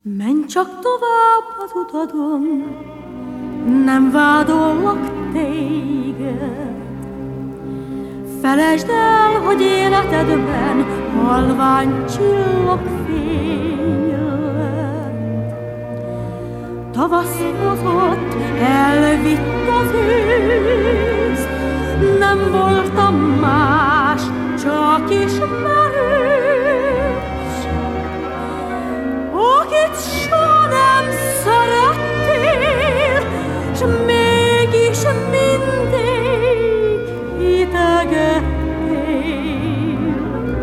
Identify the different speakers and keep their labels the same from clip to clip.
Speaker 1: Menj csak tovább az utadon, nem vádollak téged. Felejtsd el, hogy életedben halvány csillagfény lett. Tavasz hozott, elvitt az ősz, nem voltam más, csak ismerős. Akit soha nem szerettél, s mégis mindig hitegettél.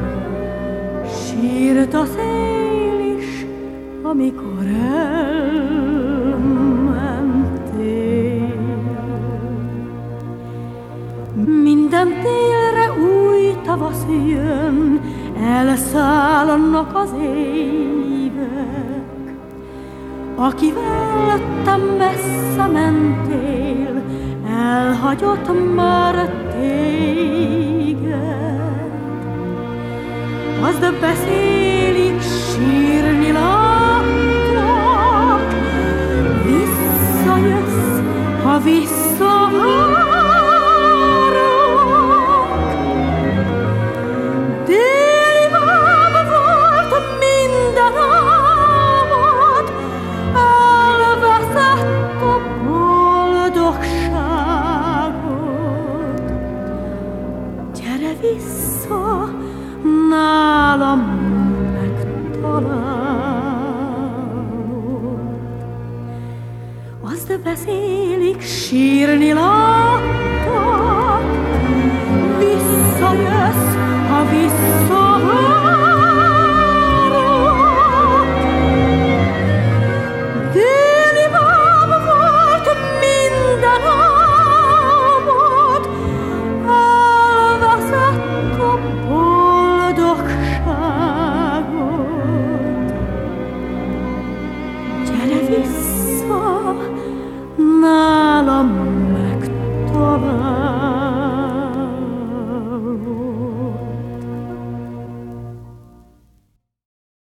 Speaker 1: Sírt a szél is, amikor elmentél. Minden télre új tavasz jön, elszállnak az évek. Akivel te messze mentél, elhagyott már téged. Azt beszélik, sírni látlak, visszajössz, ha visszavárok. Déli báb volt minden álmod, elveszett a boldogságot. Gyere vissza, nálam megtalálod. Azt beszélik, sírni látlak,